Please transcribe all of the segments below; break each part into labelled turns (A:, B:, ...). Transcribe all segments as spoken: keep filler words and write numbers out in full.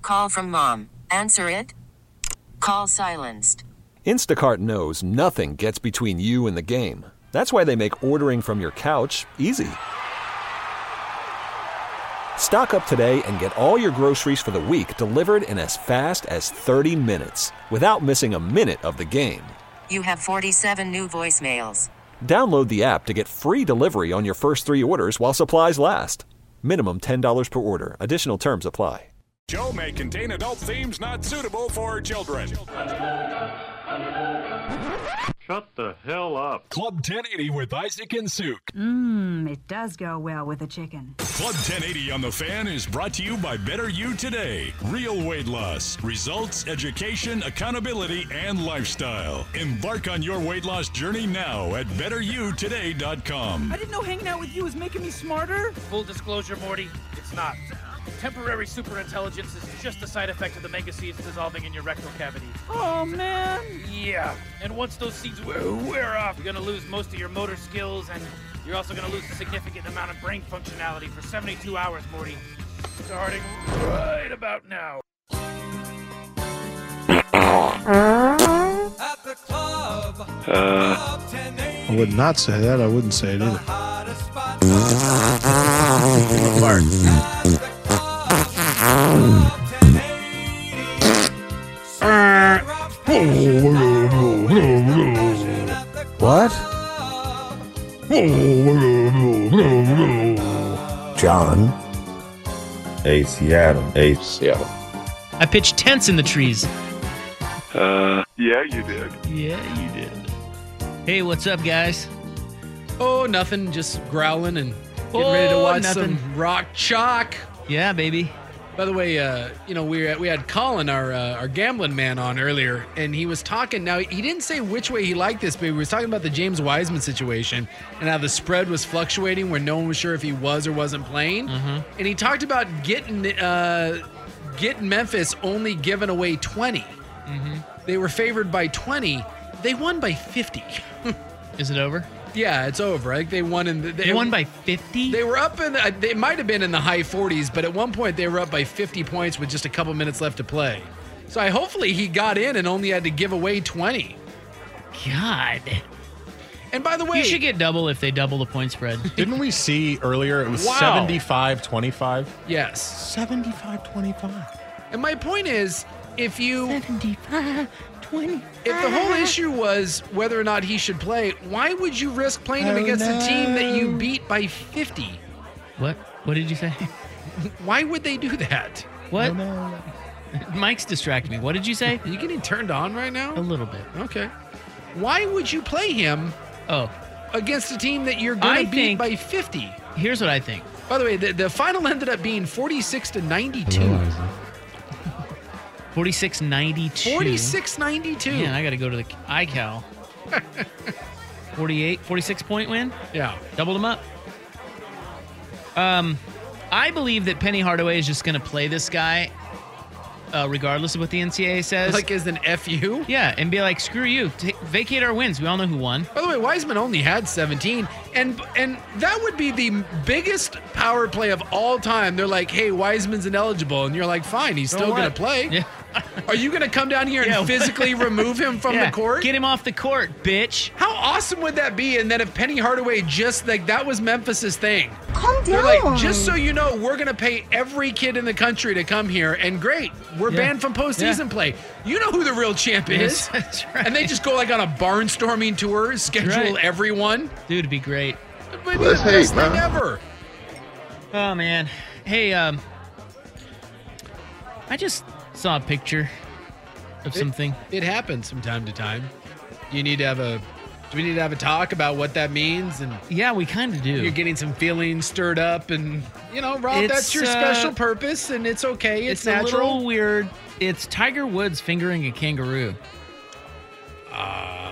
A: call from mom. Answer it. Call silenced.
B: Instacart knows nothing gets between you and the game. That's why they make ordering from your couch easy. Stock up today and get all your groceries for the week delivered in as fast as thirty minutes without missing a minute of the game.
A: You have forty-seven new voicemails.
B: Download the app to get free delivery on your first three orders while supplies last. Minimum ten dollars per order. Additional terms apply.
C: Show may contain adult themes not suitable for children.
D: Shut the hell up.
C: Club ten eighty with Isaac and Suk.
E: Mmm, it does go well with a chicken.
C: Club ten eighty on the Fan is brought to you by Better You Today. Real weight loss, results, education, accountability, and lifestyle. Embark on your weight loss journey now at better you today dot com.
F: I didn't know hanging out with you was making me smarter.
G: Full disclosure, Morty, it's not. Temporary superintelligence is just a side effect of the mega seeds dissolving in your rectal cavity.
F: Oh, man.
G: Yeah, and once those seeds wear, wear off, you're gonna lose most of your motor skills, and you're also gonna lose a significant amount of brain functionality for seventy-two hours, Morty. Starting right about now.
D: Uh,
H: I would not say that. I wouldn't say it either.
I: What? John.
D: A Seattle. A Seattle.
J: I pitched tents in the trees.
D: Uh, yeah, you did.
J: Yeah, you did. Hey, what's up, guys?
K: Oh, nothing. Just growling and getting
J: oh,
K: ready to watch
J: nothing.
K: some rock chalk.
J: Yeah, baby.
K: By the way, uh, you know, we we had Colin, our uh, our gambling man, on earlier, and he was talking. Now, he didn't say which way he liked this, but he was talking about the James Wiseman situation and how the spread was fluctuating, where no one was sure if he was or wasn't playing.
J: Mm-hmm.
K: And he talked about getting uh, getting Memphis only giving away twenty.
J: Mm-hmm.
K: They were favored by twenty. They won by fifty.
J: Is it over?
K: Yeah, it's over. I think they won in the, they,
J: they won by fifty?
K: They were up in the, they might have been in the high forties, but at one point they were up by fifty points with just a couple minutes left to play. So I hopefully he got in and only had to give away twenty.
J: God.
K: And by the way,
J: you should get double if they double the point spread.
L: Didn't we see earlier it was
K: wow.
L: seventy-five twenty-five?
K: Yes.
L: seventy-five twenty-five.
K: And my point is, if you
J: seventy-five twenty-five.
K: If the whole issue was whether or not he should play, why would you risk playing him
L: oh,
K: against
L: no.
K: a team that you beat by fifty?
J: What? What did you say?
K: Why would they do that?
J: What?
L: Oh, no.
J: Mike's distracting me. What did you say?
K: Are you getting turned on right now?
J: A little bit.
K: Okay. Why would you play him
J: Oh,
K: against a team that you're going
J: I
K: to beat
J: think-
K: by fifty?
J: here's what I think.
K: By the way, the, the final ended up being forty-six to ninety-two.
J: forty-six ninety-two.
K: forty-six ninety-two.
J: Man, I got to go to the iCal. forty-eight, forty-six point win.
K: Yeah.
J: Doubled them up. Um, I believe that Penny Hardaway is just going to play this guy uh, regardless of what the N C double A says.
K: Like as an F U?
J: Yeah, and be like, screw you. T- vacate our wins. We all know who won.
K: By the way, Wiseman only had seventeen, and and that would be the biggest power play of all time. They're like, hey, Wiseman's ineligible, and you're like, fine, he's still going to play.
J: Yeah.
K: Are you going to come down here and
J: Yeah.
K: physically remove him from
J: Yeah,
K: the court?
J: Get him off the court, bitch.
K: How awesome would that be? And then if Penny Hardaway just, like, that was Memphis's thing.
E: Calm
K: They're
E: down.
K: like, just so you know, we're going to pay every kid in the country to come here, and great, we're
J: Yeah.
K: banned from postseason
J: Yeah.
K: play. You know who the real champ
J: Yes,
K: is.
J: that's right.
K: And they just go, like, on a barnstorming tour, schedule
J: right.
K: everyone.
J: Dude, it'd be great.
K: It would be
D: Let's
K: the best
D: hate,
K: thing
D: man.
K: ever.
J: Oh, man. Hey, um, I just saw a picture of something.
K: It happens from time to time. You need to have a, do we need to have a talk about what that means? And
J: Yeah, we kind of do.
K: you're getting some feelings stirred up, and, you know, Rob,
J: It's,
K: that's your
J: uh,
K: special purpose, and it's okay. It's,
J: It's a
K: natural.
J: little weird. It's Tiger Woods fingering a kangaroo.
K: Um,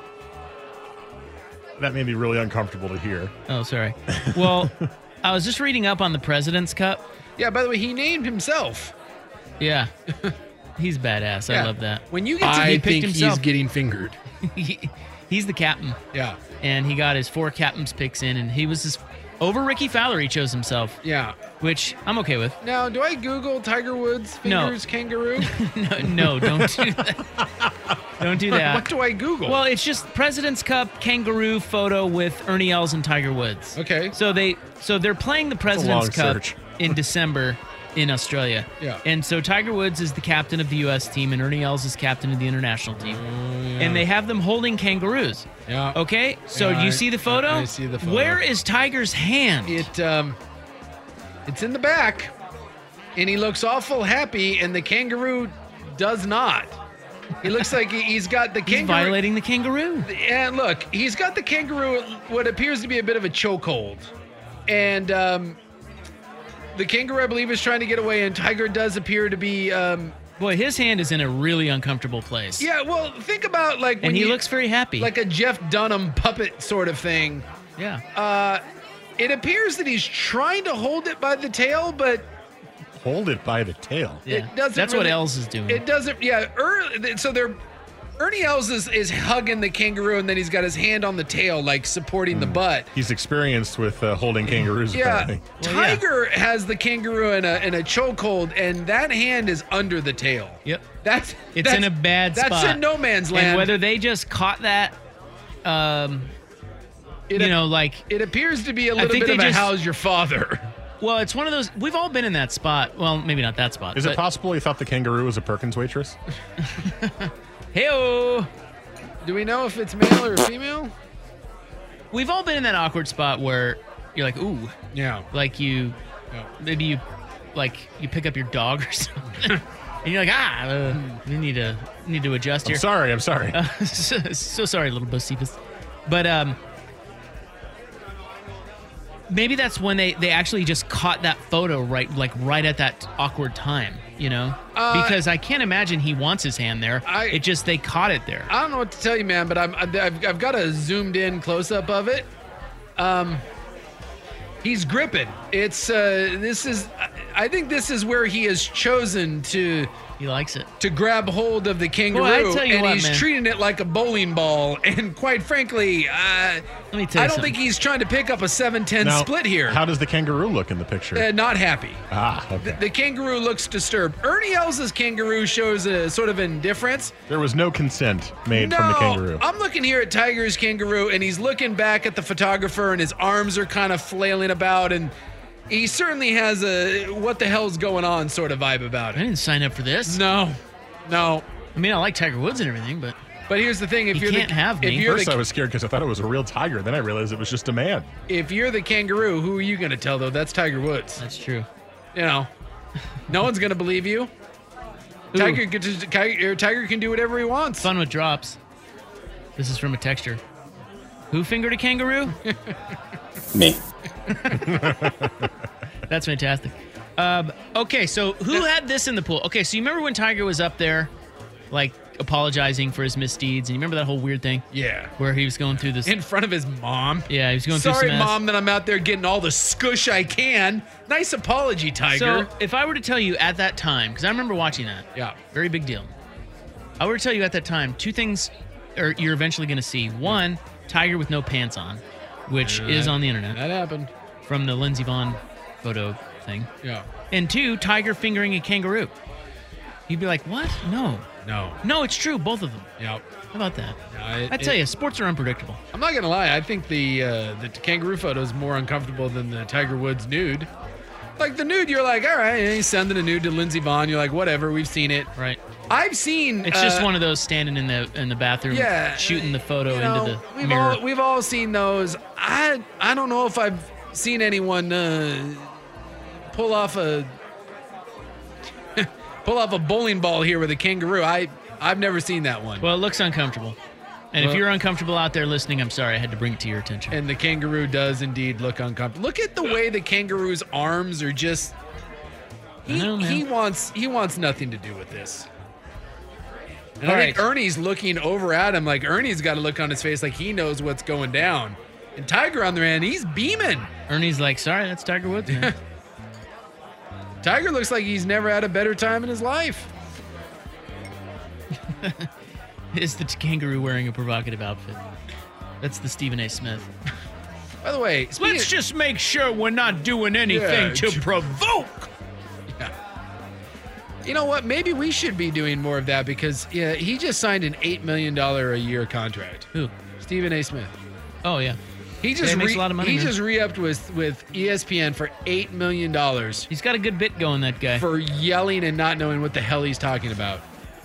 L: That made me really uncomfortable to hear.
J: Oh, sorry. Well, I was just reading up on the President's Cup.
K: yeah, by the way, he named himself.
J: Yeah. He's badass.
K: Yeah.
J: I love that.
K: When you get to,
J: I
K: he
J: think
K: picked
J: he's
K: himself. getting fingered.
J: he, he's the captain.
K: Yeah.
J: And he got his four captain's picks in, and he was his Over Ricky Fowler, he chose himself.
K: Yeah.
J: Which I'm okay with.
K: Now, do I Google Tiger Woods fingers
J: No.
K: kangaroo?
J: no, no, don't do that. Don't do that.
K: What do I Google?
J: Well, it's just President's Cup kangaroo photo with Ernie Els and Tiger Woods.
K: Okay.
J: So they so they're playing the
L: a
J: President's
L: long
J: Cup
L: search.
J: in December in Australia.
K: Yeah.
J: And so Tiger Woods is the captain of the U S team and Ernie Els is captain of the international team. And they have them holding kangaroos.
K: Yeah.
J: Okay? So
K: Yeah,
J: do you
K: I-
J: see the photo?
K: I see the photo.
J: Where is Tiger's hand?
K: It um, it's in the back, and he looks awful happy, and the kangaroo does not. He looks like he- he's got the
J: He's
K: kangaroo.
J: violating the kangaroo.
K: And look, he's got the kangaroo what appears to be a bit of a chokehold, and um, the kangaroo, I believe, is trying to get away, and Tiger does appear to be. Um,
J: Boy, his hand is in a really uncomfortable place.
K: yeah, well, think about like when
J: And he
K: you-
J: looks very happy.
K: like a Jeff Dunham puppet sort of thing.
J: yeah.
K: Uh, it appears that he's trying to hold it by the tail, but
L: Hold it by the tail.
J: yeah.
K: it doesn't
J: That's what
K: really-
J: Els is doing.
K: it doesn't. Yeah, er, so they're Ernie Els is, is hugging the kangaroo, and then he's got his hand on the tail, like supporting the butt.
L: He's experienced with uh, holding kangaroos,
K: Yeah,
L: apparently.
J: Well, yeah.
K: Tiger has the kangaroo in a in a chokehold, and that hand is under the tail.
J: Yep.
K: That's
J: It's
K: that's-
J: in a bad
K: that's
J: spot.
K: in no man's land.
J: And whether they just caught that, um,
K: it,
J: you know, like,
K: it appears to be a little
J: think
K: bit of
J: they
K: a
J: just-
K: "How's your father?"
J: well, it's one of those. We've all been in that spot. Well, maybe not that spot.
L: Is it possible he thought the kangaroo was a Perkins waitress?
J: Hey-o.
K: Do we know if it's male or female?
J: We've all been in that awkward spot where you're like, ooh,
K: Yeah.
J: like you,
K: Yeah.
J: maybe you, like you pick up your dog or something, and you're like, ah, uh, you need to need to adjust
L: I'm
J: here.
L: sorry, I'm sorry.
J: Uh, so, so sorry, little Bocephus. But um, maybe that's when they, they actually just caught that photo right like right at that awkward time, you know?
K: Uh,
J: because I can't imagine he wants his hand there.
K: I-
J: it just they caught it there.
K: I don't know what to tell you, man, but I'm, I've, I've got a zoomed in close up of it. Um, he's gripping. It's uh, this is. I think this is where he has chosen to
J: He likes it.
K: to grab hold of the kangaroo,
J: Well, I tell you
K: and
J: what,
K: he's
J: man.
K: treating it like a bowling ball. And quite frankly, uh,
J: Let me tell you
K: I don't
J: something.
K: think he's trying to pick up a seven ten
L: Now,
K: split here.
L: How does the kangaroo look in the picture?
K: Uh, not happy.
L: ah, okay.
K: The kangaroo looks disturbed. Ernie Els' kangaroo shows a sort of indifference.
L: There was no consent made
K: No,
L: from the kangaroo.
K: I'm looking here at Tiger's kangaroo, and he's looking back at the photographer, and his arms are kind of flailing about, and he certainly has a what the hell's going on sort of vibe about
J: I
K: it.
J: didn't sign up for this.
K: No, no.
J: I mean, I like Tiger Woods and everything, but
K: But here's the thing: if
J: You
K: you're
J: can't
K: the,
J: have
K: if
J: me.
K: you're
L: First,
K: the
L: I was scared because I thought it was a real tiger. Then I realized it was just a man.
K: if you're the kangaroo, who are you going to tell though? That's Tiger Woods.
J: that's true.
K: You know, no one's going to believe you.
J: Ooh.
K: Tiger, can just- Tiger Tiger can do whatever he wants.
J: Fun with drops. This is from a texture. Who fingered a kangaroo?
I: Me.
J: That's fantastic. Um, okay, so who had this in the pool? Okay, so you remember when Tiger was up there, like apologizing for his misdeeds, and you remember that whole weird thing
K: Yeah.
J: where he was going through this?
K: In front of his mom.
J: Yeah, he was going
K: Sorry,
J: through some mess.
K: mom, that I'm out there getting all the scush I can. Nice apology, Tiger.
J: So if I were to tell you at that time, because I remember watching that,
K: yeah.
J: very big deal. I were to tell you at that time, two things are you're eventually going to see. One, Tiger with no pants on, which
K: Yeah,
J: is
K: that-
J: on the internet
K: That happened.
J: from the Lindsey Vonn photo thing.
K: Yeah.
J: And two, Tiger fingering a kangaroo. You'd be like, what? No.
K: No.
J: No, it's true, both of them.
K: Yep.
J: How about that?
K: No, it-
J: I tell
K: it-
J: you, sports are unpredictable.
K: I'm not gonna lie. I think the uh, the kangaroo photo is more uncomfortable than the Tiger Woods nude. Like the nude, you're like, all right, he's sending a nude to Lindsey Vonn. You're like, whatever, we've seen it.
J: Right.
K: I've seen.
J: It's just
K: uh,
J: one of those standing in the in the bathroom,
K: Yeah,
J: shooting the photo
K: you know,
J: into the
K: we've
J: mirror.
K: all we've all seen those. I I don't know if I've seen anyone uh, pull off a pull off a bowling ball here with a kangaroo. I I've never seen that one.
J: Well, it looks uncomfortable. And
K: Well-
J: if you're uncomfortable out there listening, I'm sorry, I had to bring it to your attention.
K: And the kangaroo does indeed look uncomfortable. Look at the way the kangaroo's arms are just. He,
J: I know, man.
K: he wants he wants nothing to do with this. And
J: All
K: I think
J: right.
K: Ernie's looking over at him like Ernie's got a look on his face like he knows what's going down. And Tiger on the end, he's beaming.
J: Ernie's like, sorry, that's Tiger Woods, man.
K: Tiger looks like he's never had a better time in his life.
J: Is the kangaroo wearing a provocative outfit? That's the Stephen A. Smith.
K: By the way,
J: let's of, just make sure we're not doing anything yeah, to tr- provoke.
K: Yeah. You know what? Maybe we should be doing more of that because yeah, he just signed an eight million dollars a year contract.
J: Who?
K: Stephen A. Smith.
J: Oh, yeah.
K: He just
J: yeah,
K: re-
J: makes a lot of money.
K: He
J: man.
K: just re-upped with, with E S P N for eight million dollars.
J: He's got a good bit going, that guy.
K: For yelling and not knowing what the hell he's talking about.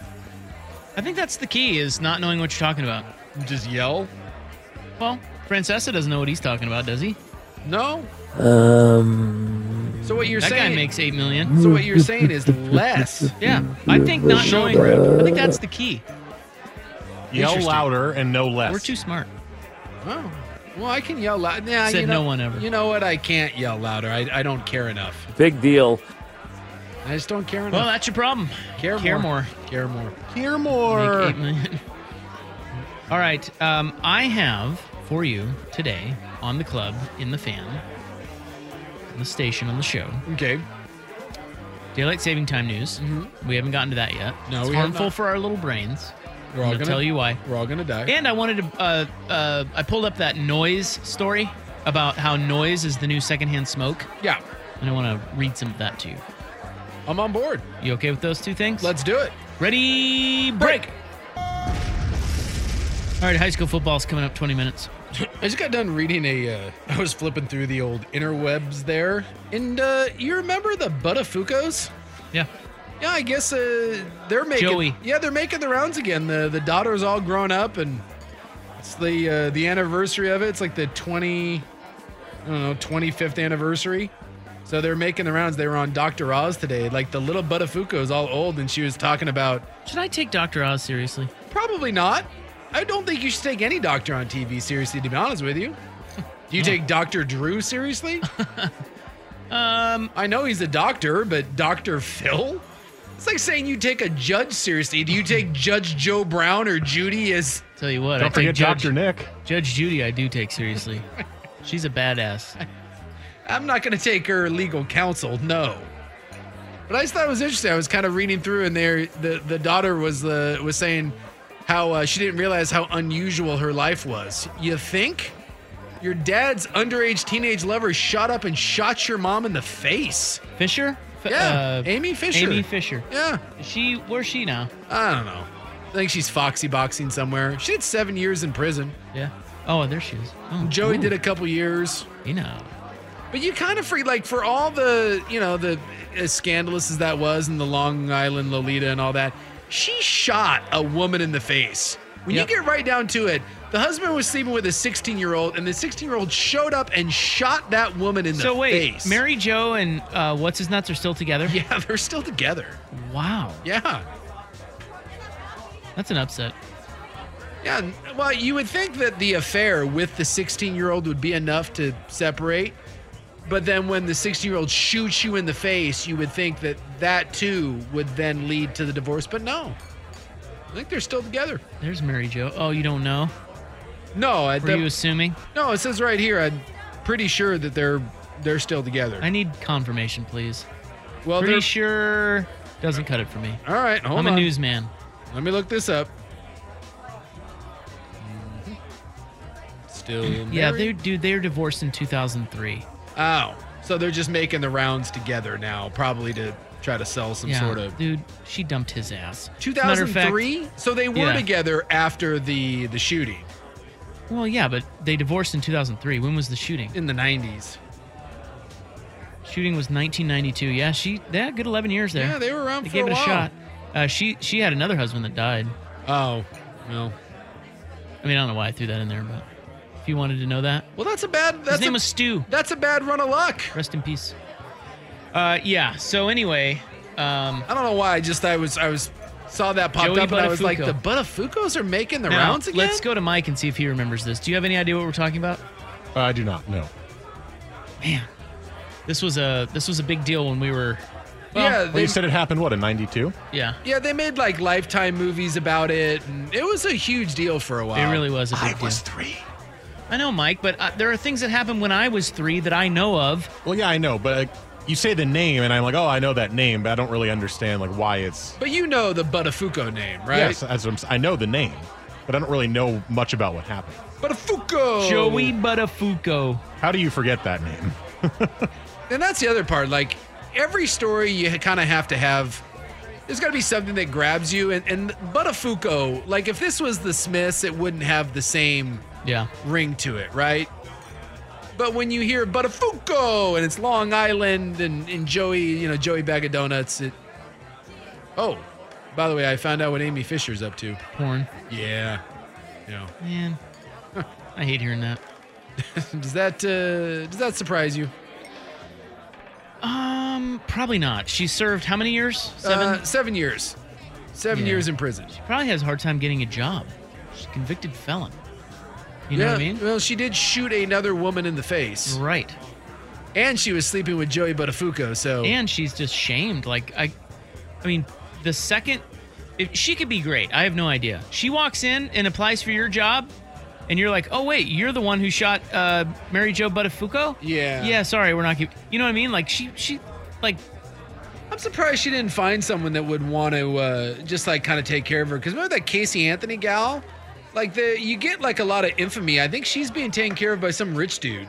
J: I think that's the key, is not knowing what you're talking about.
K: Just yell?
J: Well, Francesa doesn't know what he's talking about, does he?
K: No.
I: Um.
K: So what you're
J: that
K: saying?
J: That guy makes eight million.
K: So what you're saying is less.
J: Yeah, I think not knowing. I think that's the key.
L: Yell louder and no less.
J: We're too smart.
K: Oh. Well, I can yell loud. Nah,
J: Said
K: you know,
J: no one ever.
K: You know what? I can't yell louder. I, I don't care enough.
I: Big deal.
K: I just don't care enough.
J: Well, that's your problem.
K: Care,
J: care
K: more.
J: more.
K: Care more.
L: Care more.
J: Make eight million. All right. Um, I have for you today on the club, in the fan, on the station, on the show.
K: Okay.
J: Daylight saving time news.
K: Mm-hmm.
J: We haven't gotten to that yet.
K: No,
J: it's
K: we
J: harmful
K: have not.
J: for our little brains.
K: We're all
J: I'm gonna
K: gonna
J: tell you why.
K: We're all gonna die.
J: And I wanted to. Uh, uh, I pulled up that noise story about how noise is the new secondhand smoke.
K: Yeah.
J: And I want to read some of that to you.
K: I'm on board.
J: You okay with those two things?
K: Let's do it.
J: Ready, break. All right, high school football's coming up twenty minutes.
K: I just got done reading a, uh, I was flipping through the old interwebs there. And uh, you remember the Buttafuoco's?
J: Yeah.
K: Yeah, I guess uh, they're making,
J: Joey.
K: yeah, they're making the rounds again. The the daughter's all grown up and it's the uh, the anniversary of it. It's like the twenty, I don't know, twenty-fifth anniversary. So they're making the rounds. They were on Doctor Oz today. Like the little Buttafuoco is all old and she was talking about.
J: Should I take Doctor Oz seriously?
K: Probably not. I don't think you should take any doctor on T V seriously, to be honest with you. Do you take Doctor Drew seriously?
J: um,
K: I know he's a doctor, but Doctor Phil? It's like saying you take a judge seriously. Do you take Judge Joe Brown or Judy as...
J: Tell you what,
L: don't
J: I
L: forget
J: take Judge,
L: Doctor Nick.
J: Judge Judy I do take seriously. She's a badass.
K: I'm not going to take her legal counsel, no. But I just thought it was interesting. I was kind of reading through and there, the, the daughter was uh, was saying how uh, she didn't realize how unusual her life was. You think? Your dad's underage teenage lover shot up and shot your mom in the face.
J: Fisher? F-
K: Yeah,
J: uh,
K: Amy Fisher.
J: Amy Fisher.
K: Yeah.
J: Is she, where's she now?
K: I don't know. I think she's foxy boxing somewhere. She did seven years in prison.
J: Yeah. Oh, there she is. Oh,
K: Joey
J: ooh.
K: did a couple years.
J: You know.
K: But you kind of free, like, for all the, you know, the as scandalous as that was and the Long Island Lolita and all that, she shot a woman in the face. When
J: Yep.
K: you get right down to it, the husband was sleeping with a sixteen-year-old, and the sixteen-year-old showed up and shot that woman in the
J: So wait,
K: face.
J: Mary Jo and uh, what's his nuts are still together?
K: Yeah, they're still together.
J: Wow.
K: Yeah.
J: That's an upset.
K: Yeah, n- well, you would think that the affair with the sixteen-year-old would be enough to separate, but then when the sixteen-year-old shoots you in the face, you would think that that too would then lead to the divorce, but no. I think they're still together.
J: There's Mary Jo. Oh, you don't know?
K: No, I
J: Were
K: the,
J: you assuming?
K: no, it says right here. I'm pretty sure that they're they're still together.
J: I need confirmation, please.
K: well,
J: Pretty
K: they're
J: sure doesn't cut it for me.
K: all right. Hold
J: I'm
K: on.
J: a newsman.
K: Let me look this up. Still
J: Yeah,
K: married?
J: they dude, they were divorced in two thousand three.
K: Oh, so they're just making the rounds together now, probably to try to sell some
J: Yeah,
K: sort of.
J: dude, she dumped his ass.
K: two
J: Matter
K: thousand
J: of fact-
K: three. So they were
J: Yeah.
K: together after the the shooting
J: Well, yeah, but they divorced in two thousand three. When was the shooting?
K: in the nineties.
J: Shooting was nineteen ninety-two. Yeah, she they had a good eleven years there.
K: Yeah, they were around
J: They
K: for
J: gave
K: a
J: it
K: while.
J: a shot. Uh, she she had another husband that died.
K: Oh, well,
J: I mean, I don't know why I threw that in there, but if you wanted to know that,
K: well, that's a bad. That's
J: his name
K: a,
J: was Stu.
K: That's a bad run of luck.
J: Rest in peace. Uh, yeah. So anyway, um,
K: I don't know why. I just I was I was saw that popped
J: Joey
K: up and I was like,
J: Buttafuoco.
K: the Buttafuocos are making the
J: now,
K: rounds again.
J: let's go to Mike and see if he remembers this. Do you have any idea what we're talking about?
L: Uh, I do not. No.
J: Man, this was a this was a big deal when we were. Well,
K: yeah,
L: Well,
K: they
L: you said it happened, what, in ninety-two?
J: yeah.
K: yeah they made like Lifetime movies about it, and it was a huge deal for a while.
J: It really was a big
L: I
J: deal.
L: was three.
J: I know, Mike, but uh, there are things that happened when I was three that I know of.
L: Well, yeah, I know, but uh, you say the name, and I'm like, oh, I know that name, but I don't really understand like why it's.
K: But you know the Buttafuoco name, right?
L: Yes, as I'm, I know the name, but but I don't really know much about what happened.
K: Buttafuoco!
J: Joey Buttafuoco.
L: How do you forget that name?
K: And that's the other part. Like, every story you kind of have to have, there's got to be something that grabs you. And, and Buttafuoco, like, if this was the Smiths, it wouldn't have the same
J: yeah.
K: ring to it, right? But when you hear Buttafuoco and it's Long Island and, and Joey, you know, Joey Bag of Donuts, it. Oh, by the way, I found out what Amy Fisher's up to.
J: Porn.
K: Yeah. Yeah.
J: Man, I hate hearing that.
K: does that uh, does that surprise you?
J: Um, probably not. She served how many years? Seven.
K: Uh, seven years. Seven
J: Yeah.
K: years in prison.
J: She probably has a hard time getting a job. She's a convicted felon. You know
K: yeah,
J: what I mean?
K: Well, she did shoot another woman in the face.
J: Right.
K: And she was sleeping with Joey Buttafuoco, so.
J: And she's just shamed. Like, I, I mean, the second, if she could be great. I have no idea. She walks in and applies for your job, and you're like, oh, wait, you're the one who shot uh, Mary Jo Buttafuoco?
K: Yeah.
J: Yeah, sorry, we're not keep. You know what I mean? Like, she, she, like.
K: I'm surprised she didn't find someone that would want to uh, just, like, kind of take care of her. Because remember that Casey Anthony gal? Like, the you get, like, a lot of infamy. I think she's being taken care of by some rich dude.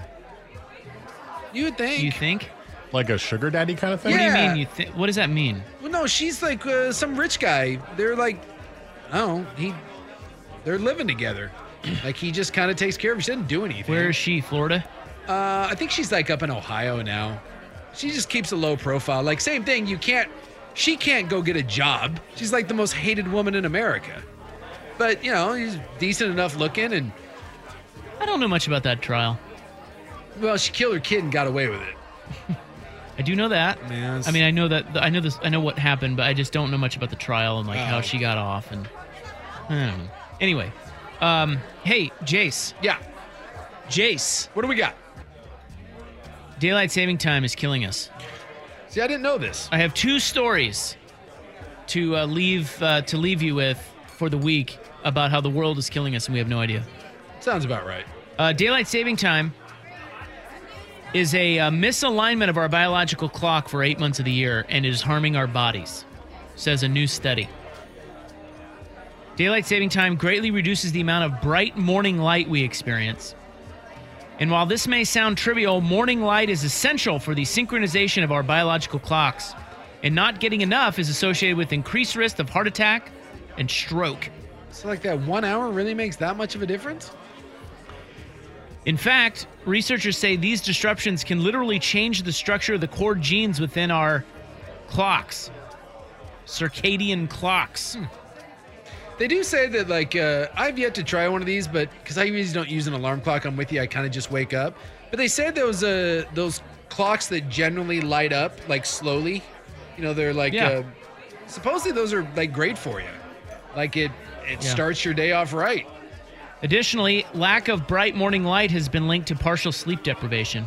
K: You would think.
J: You think?
L: Like a sugar daddy kind of thing?
J: What do you
K: Yeah.
J: mean? You think? What does that mean?
K: Well, no, she's like uh, some rich guy. They're like, I don't know, he, they're living together. Like, he just kind of takes care of her. She doesn't do anything.
J: Where is she? Florida?
K: Uh, I think she's like up in Ohio now. She just keeps a low profile. Like, same thing. You can't, she can't go get a job. She's like the most hated woman in America. But, you know, he's decent enough looking, and
J: I don't know much about that trial.
K: well, she killed her kid and got away with it.
J: I do know that.
K: Man,
J: I mean, I know that. I know this. I know what happened, but I just don't know much about the trial and like
K: Oh.
J: how she got off. And I don't know. Anyway, um, hey, Jace.
K: Yeah.
J: Jace.
K: What do we got?
J: Daylight saving time is killing us.
K: See, I didn't know this.
J: I have two stories to uh, leave uh, to leave you with for the week about how the world is killing us and we have no idea.
K: Sounds about right.
J: Uh, daylight saving time is a uh, misalignment of our biological clock for eight months of the year and is harming our bodies, says a new study. Daylight saving time greatly reduces the amount of bright morning light we experience. And while this may sound trivial, morning light is essential for the synchronization of our biological clocks, and not getting enough is associated with increased risk of heart attack and stroke.
K: So, like, that one hour really makes that much of a difference?
J: In fact, researchers say these disruptions can literally change the structure of the core genes within our clocks, circadian clocks.
K: Hmm. They do say that, like, uh, I've yet to try one of these, but because I usually don't use an alarm clock, I'm with you, I kind of just wake up. But they said those uh, those clocks that generally light up, like, slowly, you know, they're like,
J: Yeah.
K: uh, supposedly those are, like, great for you. Like, it, it
J: Yeah.
K: starts your day off right.
J: Additionally, lack of bright morning light has been linked to partial sleep deprivation.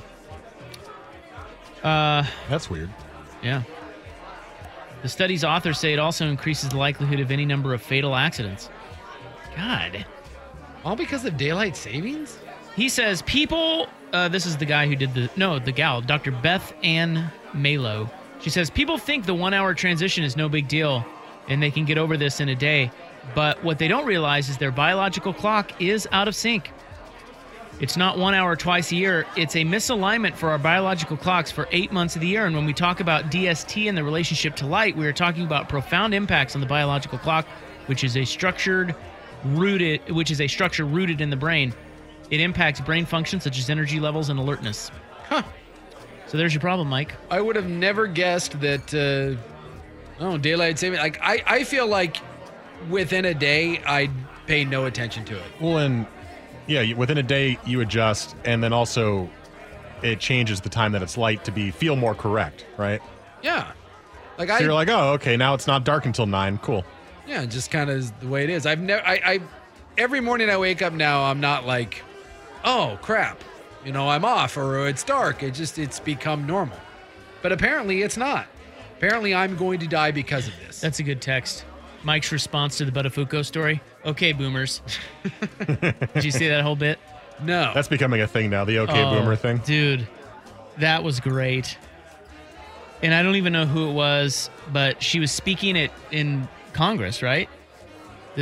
J: Uh,
L: That's weird.
J: Yeah. The study's authors say it also increases the likelihood of any number of fatal accidents. God.
K: All because of daylight savings?
J: He says people, uh, this is the guy who did the, no, the gal, Doctor Beth Ann Malo. She says, people think the one hour transition is no big deal and they can get over this in a day. But what they don't realize is their biological clock is out of sync. It's not one hour twice a year. It's a misalignment for our biological clocks for eight months of the year. And when we talk about D S T and the relationship to light, we are talking about profound impacts on the biological clock, which is a structured, rooted, which is a structure rooted in the brain. It impacts brain functions such as energy levels and alertness.
K: Huh.
J: So there's your problem, Mike.
K: I would have never guessed that, uh, oh, daylight saving. Like, I, I feel like within a day, I'd pay no attention to it.
L: Well, and yeah, you- within a day you adjust, and then also it changes the time that it's light to be feel more correct, right?
K: Yeah. Like,
L: So
K: I,
L: you're like, oh, okay, now it's not dark until nine. Cool.
K: yeah, it just kind of is the way it is. I've never, I, I, every morning I wake up now, I'm not like, oh, crap, you know, I'm off or it's dark. It just, it's become normal. But apparently it's not. Apparently I'm going to die because of this.
J: That's a good text. Mike's response to the Buttafuoco story. Okay, boomers. Did you see that whole bit?
K: No.
L: That's becoming a thing now, the okay
J: Oh,
L: boomer thing.
J: Dude, that was great. And I don't even know who it was, but she was speaking it in Congress, right? This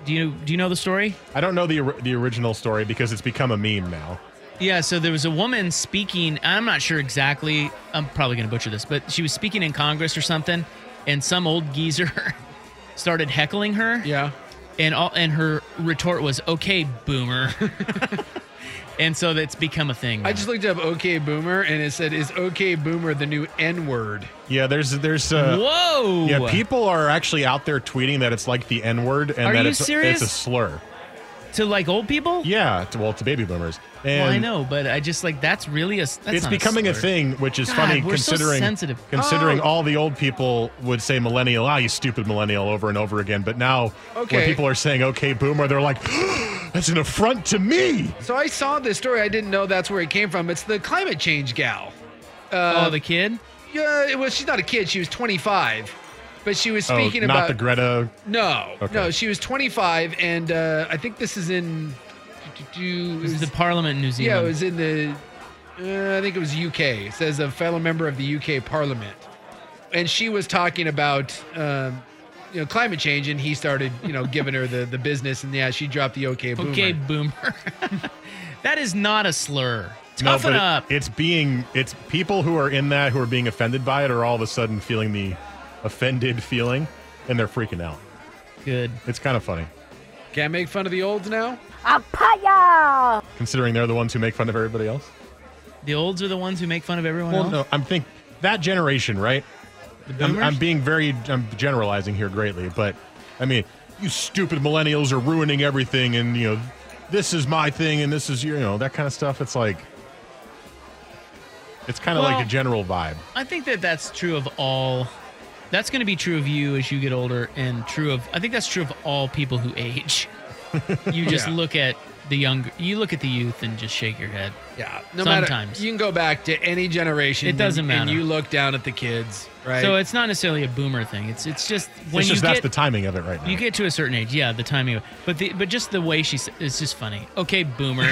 J: Do you do you know the story?
L: I don't know the the original story because it's become a meme now.
J: Yeah, so there was a woman speaking. I'm not sure exactly. I'm probably going to butcher this, but she was speaking in Congress or something, and some old geezer started heckling her.
K: Yeah.
J: And all and her retort was, "Okay, boomer." And so that's become a thing now.
K: I just looked up "Okay, boomer" and it said, "Is okay, boomer the new N word?"
L: Yeah, there's there's uh,
J: whoa.
L: Yeah, people are actually out there tweeting that it's like the N word and
J: Are
L: that
J: you
L: it's
J: serious?
L: it's a slur.
J: To like old people?
L: Yeah, to, well, to baby boomers. And
J: well, I know, but I just like that's really a. That's
L: it's
J: not
L: becoming
J: a,
L: a
J: slur.
L: thing, which is
J: God,
L: funny
J: we're so
L: considering
J: sensitive.
L: considering
J: Oh.
L: all the old people would say millennial, ah, you stupid millennial, over and over again. But now,
K: Okay.
L: when people are saying okay, boomer, they're like, that's an affront to me.
K: So I saw this story. I didn't know that's where it came from. It's the climate change gal. Uh,
J: Oh, the kid?
K: Yeah, it was. She's not a kid. She was twenty-five, but she was speaking
L: oh, not
K: about
L: the Greta.
K: No,
L: Okay.
K: no. She was twenty-five, and uh, I think this is in. It
J: This is the Parliament in New Zealand.
K: Yeah, it was in the. Uh, I think it was U K. It says a fellow member of the U K Parliament, and she was talking about. Um, you know, climate change, and he started, you know, giving her the, the business, and yeah, she dropped the okay boomer.
J: Okay, boomer. That is not a slur.
L: No,
J: Toughen
L: but it-
J: up.
L: it's being it's people who are in that who are being offended by it are all of a sudden feeling the offended feeling, and they're freaking out.
J: Good.
L: It's kind of funny.
K: Can't make fun of the olds now?
M: Apaya!
L: Considering they're the ones who make fun of everybody else.
J: The olds are the ones who make fun of everyone
L: Well,
J: else.
L: no, I'm think that generation, right?
J: The
L: I'm,
J: boomers?
L: I'm being very, I'm generalizing here greatly, but I mean, you stupid millennials are ruining everything, and you know, this is my thing, and this is your, you know, that kind of stuff. It's like, it's kind of
J: Well,
L: like a general vibe.
J: I think that that's true of all. That's going to be true of you as you get older, and true of. I think that's true of all people who age. You just
K: Yeah.
J: look at the younger. You look at the youth and just shake your head.
K: Yeah. No
J: Sometimes.
K: matter. You can go back to any generation.
J: It doesn't
K: and,
J: matter.
K: And you look down at the kids, right?
J: So it's not necessarily a boomer thing. It's it's just when
L: it's
J: you
L: just
J: get
L: that's the timing of it right now.
J: you get to a certain age. Yeah, the timing. Of it. But the but just the way she s- it's just funny. Okay, boomer.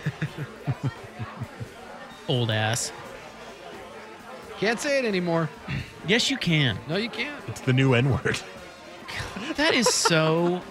J: Old ass.
K: Can't say it anymore.
J: Yes, you can.
K: No, you can't.
L: It's the new N word.
J: That is so.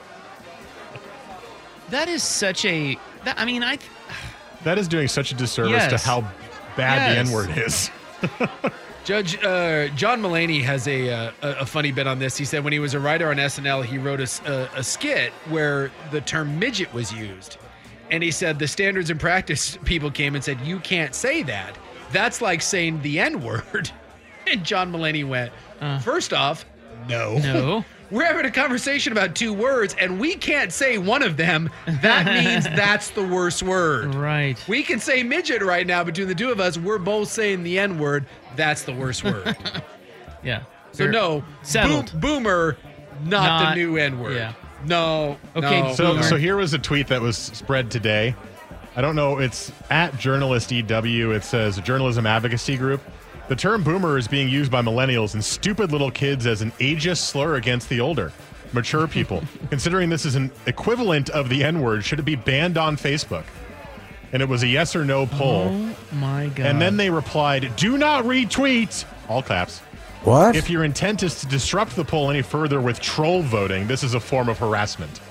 J: That is such a. That, I mean, I.
L: That is doing such a disservice
J: Yes.
L: to how bad
J: Yes.
L: the N word is.
K: Judge uh, John Mulaney has a, uh, a a funny bit on this. He said when he was a writer on S N L, he wrote a, s- a- a skit where the term midget was used. And he said the standards and practice people came and said, you can't say that. That's like saying the N-word. And John Mulaney went, first off, no.
J: No.
K: We're having a conversation about two words, and we can't say one of them. That means that's the worst word.
J: Right.
K: We can say midget right now between the two of us. We're both saying the N-word. That's the worst word.
J: Yeah.
K: So
J: They're
K: no,
J: settled.
K: boom, boomer, not,
J: Not-
K: the new N-word.
J: yeah.
K: No.
J: Okay,
K: no.
L: So,
J: Boomer.
L: so here was a tweet that was spread today. I don't know. It's at Journalist E W. It says a journalism advocacy group. The term boomer is being used by millennials and stupid little kids as an ageist slur against the older, mature people. Considering this is an equivalent of the N-word, should it be banned on Facebook? And it was a yes or no poll.
J: Oh my god.
L: And then they replied, do not retweet, all caps.
I: What?
L: If your intent is to disrupt the poll any further with troll voting, this is a form of harassment.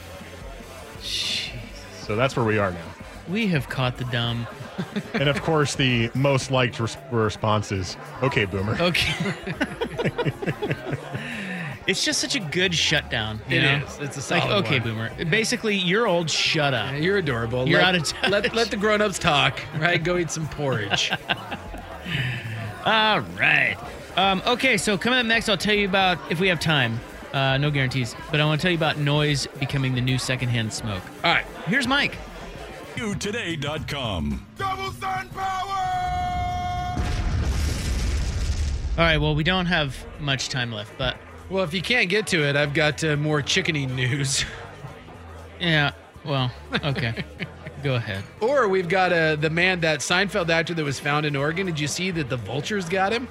L: So that's where we are now.
J: We have caught the dumb.
L: And of course, the most liked res- response is, okay, boomer.
J: Okay. It's just such a good shutdown. You
K: It
J: know?
K: is. It's a
J: like,
K: solid
J: okay,
K: one.
J: boomer. Basically, you're old. Shut up.
K: Yeah, you're adorable.
J: You're
K: let,
J: out of touch.
K: Let, let the grown-ups talk, right? Go eat some porridge.
J: All right. Um, okay, so coming up next, I'll tell you about, if we have time, uh, no guarantees, but I want to tell you about noise becoming the new secondhand smoke.
K: All right.
J: Here's Mike.
C: you today dot com.
N: Double sun power!
J: All right, well, we don't have much time left, but
K: Well, if you can't get to it, I've got uh, more chickeny news.
J: yeah, well, okay. Go ahead.
K: Or we've got uh, the man, that Seinfeld actor that was found in Oregon. Did you see that the vultures got him?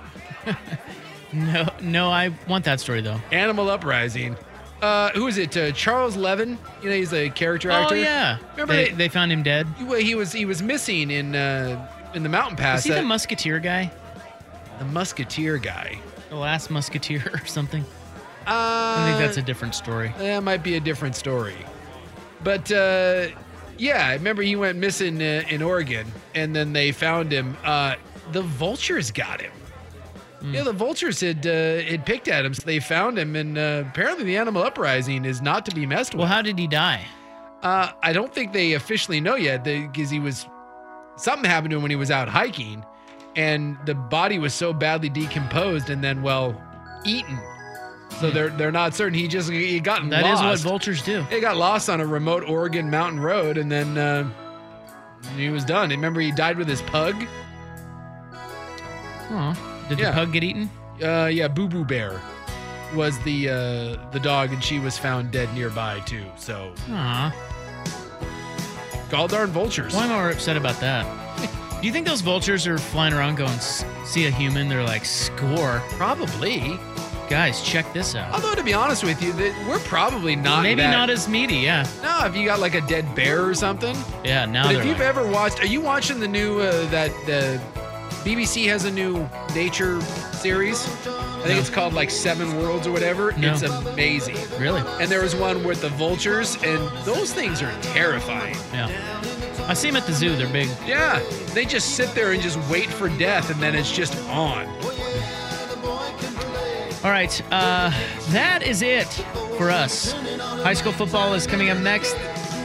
J: No, no, I want that story, though.
K: Animal Uprising. Uh, who is it? Uh, Charles Levin. You know, he's a character actor.
J: Oh, yeah.
K: Remember
J: they,
K: they,
J: they found him dead?
K: Well, he was he was missing in uh, in the Mountain Pass.
J: Is he the
K: That-
J: musketeer guy?
K: the Musketeer guy.
J: The last musketeer or something?
K: Uh,
J: I think that's a different story.
K: That might be a different story. But, uh, yeah, I remember he went missing uh, in Oregon, and then they found him. Uh, the vultures got him. Mm. Yeah, the vultures had uh, had picked at him, so they found him, and uh, apparently the animal uprising is not to be messed with.
J: Well, how did he die?
K: Uh, I don't think they officially know yet, because he was something happened to him when he was out hiking, and the body was so badly decomposed, and then well, eaten. So they're they're not certain. He just he got
J: that
K: lost.
J: That is what vultures do.
K: He got lost on a remote Oregon mountain road, and then uh, he was done. Remember, he died with his pug.
J: Oh, did
K: yeah.
J: the pug get eaten?
K: Uh, yeah, Boo Boo Bear was the uh, the dog, and she was found dead nearby too. So,
J: Aww.
K: Gall darn vultures.
J: Why am I upset about that? Do you think those vultures are flying around going, see a human, they're like, score?
K: Probably.
J: Guys, check this out.
K: Although, to be honest with you, that we're probably not
J: Maybe
K: that,
J: not as meaty, yeah.
K: No, if you got like a dead bear or something.
J: Yeah, now
K: But
J: they're
K: if you've
J: like,
K: ever watched, are you watching the new, uh, that the B B C has a new nature series? I think
J: No.
K: it's called like Seven Worlds or whatever.
J: No.
K: It's amazing.
J: Really?
K: And there was one with the vultures, and those things are terrifying.
J: Yeah. I see them at the zoo. They're big.
K: Yeah. They just sit there and just wait for death, and then it's just on.
J: All right. Uh, that is it for us. High school football is coming up next.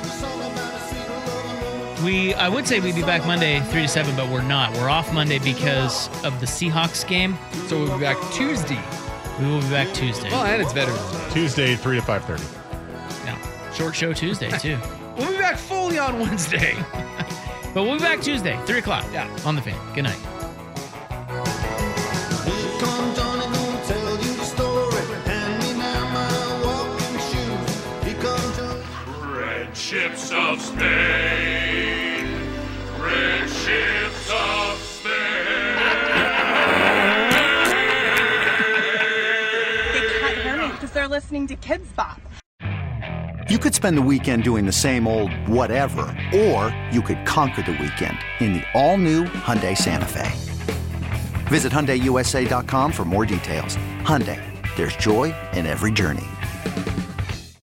J: We, I would say we'd be back Monday, three to seven, but we're not. We're off Monday because of the Seahawks game.
K: So we'll be back Tuesday.
J: We will be back Tuesday.
K: Well, and it's Veterans Day.
L: Tuesday, three to five thirty.
J: Yeah. Short show Tuesday, too.
K: We'll be back fully on Wednesday.
J: But we'll be back Tuesday, three o'clock.
K: Yeah.
J: On the Fan. Good night.
C: Red ships of Spain. Red ships of Spain.
N: They can't hear me because they're listening to Kids Bop.
O: You could spend the weekend doing the same old whatever, or you could conquer the weekend in the all-new Hyundai Santa Fe. Visit Hyundai U S A dot com for more details. Hyundai, there's joy in every journey.